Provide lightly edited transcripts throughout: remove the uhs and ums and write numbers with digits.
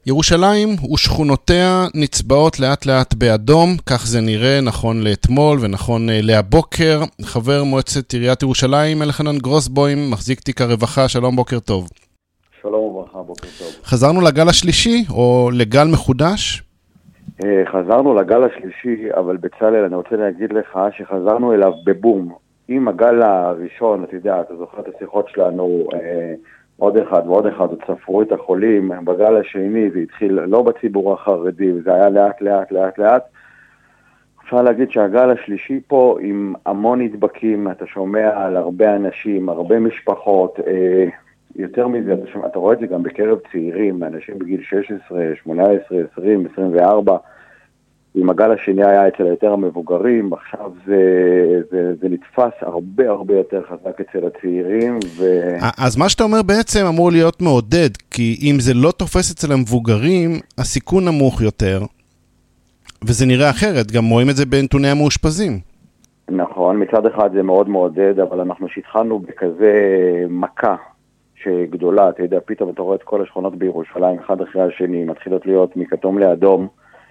ירושלים ושכונותיה נצבעות לאט לאט באדום, כך זה נראה נכון לאתמול ונכון להבוקר. חבר מועצת עיריית ירושלים, אלחנן גרוסבוים, מחזיק תיק הרווחה, שלום, בוקר טוב. שלום וברכה, בוקר טוב. חזרנו לגל השלישי או לגל מחודש? חזרנו לגל השלישי, אבל בצלאל, אני רוצה להגיד לך שחזרנו אליו בבום. עם הגל הראשון, אתה יודע, אתה זוכר את השיחות שלנו, עוד אחד ועוד אחד, צפרו את החולים. בגל השני זה התחיל לא בציבור החרדי, וזה היה לאט לאט לאט לאט. אפשר להגיד שהגל השלישי פה עם המון נדבקים, אתה שומע על הרבה אנשים, הרבה משפחות, יותר מזה, אתה רואה את זה גם בקרב צעירים, אנשים בגיל 16, 18, 20, 24, עם הגל השני היה אצל היותר המבוגרים, עכשיו זה נתפס הרבה הרבה יותר חזק אצל הצעירים. אז מה שאתה אומר בעצם אמור להיות מעודד, כי אם זה לא תופס אצל המבוגרים, הסיכון נמוך יותר, וזה נראה אחרת, גם רואים את זה בנתוני המאושפזים. נכון, מצד אחד זה מאוד מעודד, אבל אנחנו שהתחלנו בכזה מכה שגדולה, אתה יודע, פתאום אתה רואה את כל השכונות בירושלים, אחד אחרי השני, מתחילות להיות מכתום לאדום,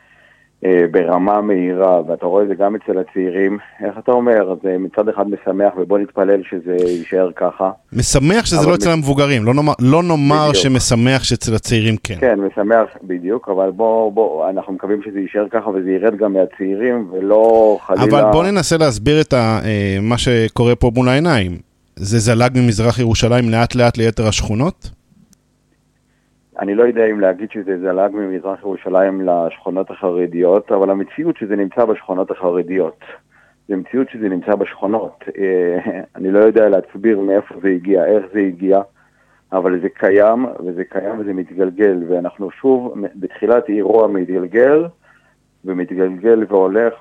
ברמה מהירה, ואתה רואה את זה גם אצל הצעירים. איך אתה אומר? זה מצד אחד משמח, ובוא נתפלל שזה יישאר ככה. משמח שזה לא אצל המבוגרים, לא נאמר שמשמח שאצל הצעירים כן. כן, משמח בדיוק, אבל בוא, אנחנו מקווים שזה יישאר ככה, וזה ירד גם מהצעירים, ולא חלילה... אבל בוא ננסה להסביר את מה שקורה פה מול העיניים. זה זלג ממזרח ירושלים לאט לאט ליתר השכונות? אני לא יודע אם להגיד שזה זלג ממזרח ירושלים לשכונות החרדיות, אבל המציאות שזה נמצא בשכונות החרדיות. זה מציאות שזה נמצא בשכונות. אני לא יודע להסביר מאיפה זה הגיע, איך זה הגיע, אבל זה קיים, וזה קיים וזה מתגלגל, ואנחנו שוב בתחילת אירוע מתגלגל, ומתגלגל והולך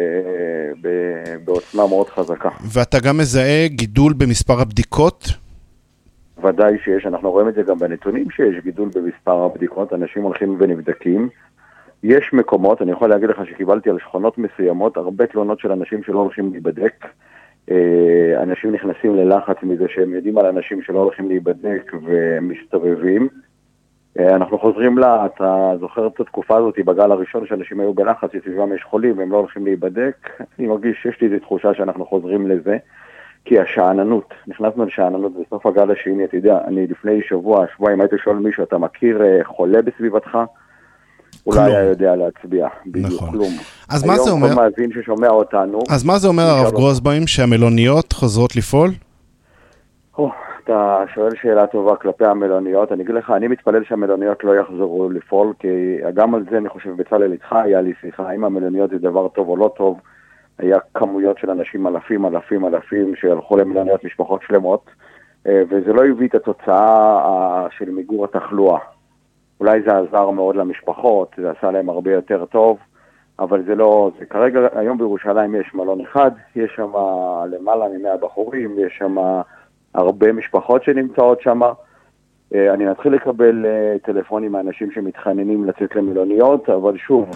בעוצמה מאוד חזקה. ואתה גם מזהה גידול במספר הבדיקות? ודאי שיש, אנחנו רואים את זה גם בנתונים שיש גידול במספר הבדיקות, אנשים הולכים ונבדקים. יש מקומות, אני יכול להגיד לך שקיבלתי על שכונות מסוימות, הרבה תלונות של אנשים שלא הולכים להיבדק. אנשים נכנסים ללחץ מזה שהם יודעים על אנשים שלא הולכים להיבדק ומסתובבים. אנחנו חוזרים אתה זוכר את התקופה הזאת בגל הראשון שאנשים היו בלחץ, שסביבם יש חולים והם לא הולכים להיבדק. אני מרגיש שיש לי איזו תחושה שאנחנו חוזרים לזה. כי השעננות, נכנסנו לשעננות בסוף הגל השני, אתה יודע, אני לפני שבועיים הייתי שואל מישהו, אתה מכיר חולה בסביבתך? אולי היה יודע להצביע, בדיוק כלום. אז מה זה אומר? היום כל מאזין ששומע אותנו. אז מה זה אומר הרב גרוסבוים, שהמלוניות חוזרות לפעול? אתה שואל שאלה טובה כלפי המלוניות, אני אגיד לך, אני מתפלל שהמלוניות לא יחזרו לפעול, כי גם על זה אני חושב בצלאל איתך היה לי שיחה, האם המלוניות זה דבר טוב או לא טוב, היה כמויות של אנשים אלפים שהלכו למלוניות, משפחות שלמות, וזה לא הביא את התוצאה של מיגור התחלואה. אולי זה עזר מאוד למשפחות, זה עשה להם הרבה יותר טוב, אבל זה לא, זה כרגע, היום בירושלים יש מלון אחד, יש שם למעלה מ100 בחורים, יש שם הרבה משפחות שנמצאות שם, אני נתחיל לקבל טלפונים מאנשים שמתחננים לצאת למלוניות, אבל שוב...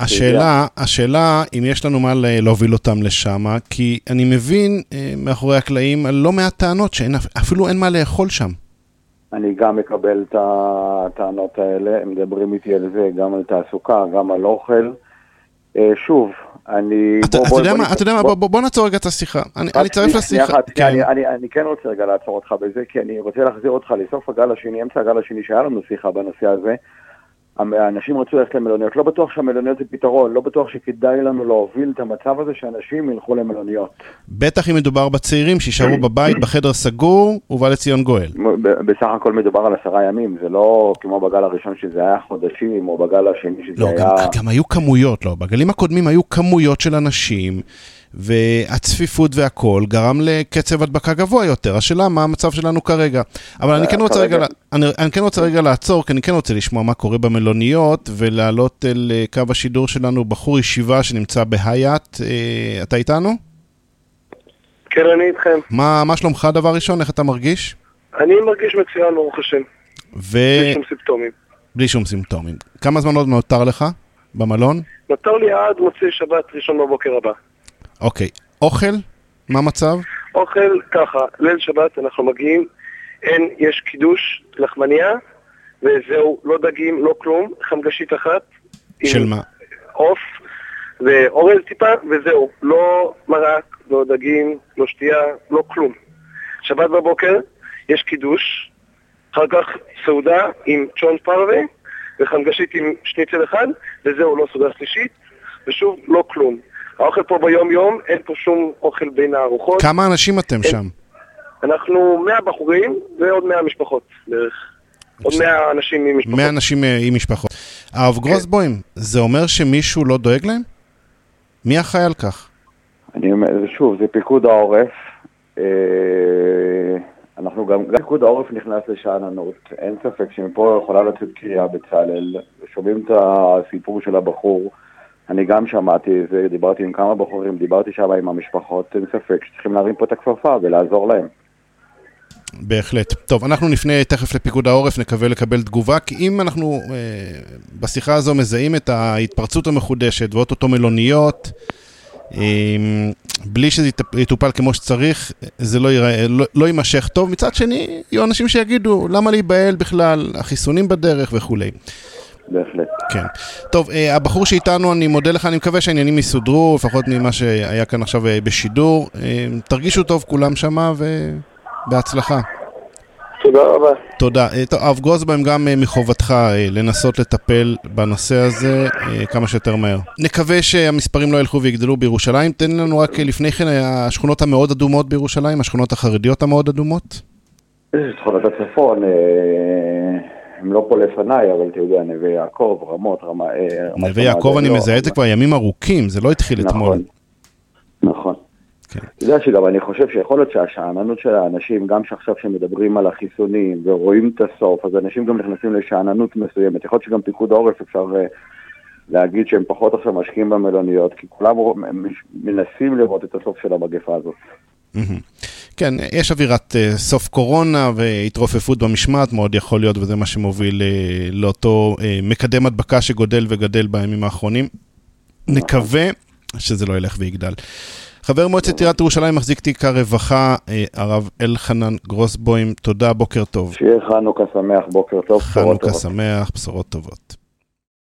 השאלה אם יש לנו מה להוביל אותם לשם, כי אני מבין מאחורי הקלעים על לא מעט טענות שאפילו אין מה לאכול שם. אני גם מקבל את הטענות האלה, הם מדברים איתי על זה, גם על תעסוקה, גם על אוכל. שוב, אתה יודע מה, בוא נעצור רגע את השיחה. אני אצטרף לשיחה. אני כן רוצה רגע לעצור אותך בזה, כי אני רוצה להחזיר אותך לסוף הגל השני, אמצע הגל השני שהיה לנו שיחה בנושא הזה. האנשים רצו ללכת למלוניות, לא בטוח שהמלוניות זה פתרון, לא בטוח שכדאי לנו להוביל את המצב הזה שאנשים ילכו למלוניות. בטח אם מדובר בצעירים שישארו בבית בחדר סגור ובא לציון גואל. בסך הכל מדובר על 10 ימים, זה לא כמו בגל הראשון שזה היה חודשים, או בגל השני שזה היה... לא, גם היו כמויות, לא. בגלים הקודמים היו כמויות של אנשים, והצפיפות והכל גרם לקצב הדבקה גבוה יותר. השאלה מה המצב שלנו כרגע. אבל אני כן רוצה רגע לעצור, כי אני כן רוצה לשמוע מה קורה במלוניות, ולעלות אל קו השידור שלנו בחור ישיבה שנמצא בהיית. אתה איתנו? כן, אני איתכם. מה שלומך דבר ראשון? איך אתה מרגיש? אני מרגיש מצוין, ברוך השם. בלי שום סימפטומים. בלי שום סימפטומים. כמה זמן עוד נותר לך במלון? נותר לי עד מוצאי שבת ראשון בבוקר הבא. אוקיי, אוכל? מה המצב? אוכל ככה, ליל שבת אנחנו מגיעים, יש קידוש, לחמניה, וזהו, לא דגים, לא כלום, חמגשית אחת. של מה? עוף ואורז טיפה, וזהו, לא מרק, לא דגים, לא שתייה, לא כלום. שבת בבוקר יש קידוש, אחר כך סעודה עם צ'ון פרווה, וחמגשית עם שניצל אחד, וזהו, לא סעודה שלישית, ושוב, לא כלום. האוכל פה ביום יום, אין פה שום אוכל בין הארוחות. כמה אנשים אתם שם? אנחנו 100 בחורים ועוד 100 משפחות בערך. עוד 100 אנשים עם משפחות. 100 אנשים עם משפחות. הרב גרוסבוים, זה אומר שמישהו לא דואג להם? מי אחראי על כך? אני אומר, שוב, זה פיקוד העורף. אנחנו גם פיקוד העורף נכנס לשאננות. אין ספק שמפה יכולה לצאת קריאה בצלאל. שומעים את הסיפור של הבחור. אני גם שמעתי את זה, דיברתי עם כמה בחורים, דיברתי שם עם המשפחות. אין ספק שצריכים להרים פה את הכפפה ולעזור להם. בהחלט. טוב, אנחנו נפנה תכף לפיקוד העורף, נקווה לקבל תגובה, כי אם אנחנו בשיחה הזו מזהים את ההתפרצות המחודשת ואוטוטו מלוניות, בלי שזה יטופל כמו שצריך, זה לא יימשך טוב. מצד שני, יהיו אנשים שיגידו, למה להיבהל בכלל, החיסונים בדרך וכו'. בהחלט. כן. טוב, הבחור שאיתנו, אני מודה לך, אני מקווה שהעניינים יסודרו, לפחות ממה שהיה כאן עכשיו בשידור. תרגישו טוב כולם שמה בהצלחה. תודה רבה. תודה. טוב, הרב גרוסבוים, גם מחובתך לנסות לטפל בנושא הזה כמה שיותר מהר. נקווה שהמספרים לא ילכו ויגדלו בירושלים. תן לנו רק לפני כן השכונות המאוד אדומות בירושלים, השכונות החרדיות המאוד אדומות. שכונות הצפון, הם לא פה לפניי, אבל אתה יודע, נווה יעקב, רמות, נווה יעקב אני מזהה את זה כבר ימים ארוכים, זה לא התחיל אתמול. נכון. אתה יודע שגם אני חושב שיכול להיות שהשעננות של האנשים, גם שעכשיו שמדברים על החיסונים ורואים את הסוף, אז אנשים גם נכנסים לשעננות מסוימת. יכול להיות שגם פיקוד העורף אפשר להגיד שהם פחות עכשיו משקיעים במלוניות, כי כולם מנסים לראות את הסוף של המגפה הזאת. כן, יש אווירת סוף קורונה והתרופפות במשמעת, מאוד יכול להיות, וזה מה שמוביל לאותו מקדם הדבקה שגודל וגדל בימים האחרונים. נקווה שזה לא ילך ויגדל. חבר מועצת עיריית ירושלים, מחזיק תיק הרווחה, הרב אלחנן גרוסבוים, תודה, בוקר טוב. שיהיה חנוכה שמח, בוקר טוב, חנוכה שמח, בשורות טובות.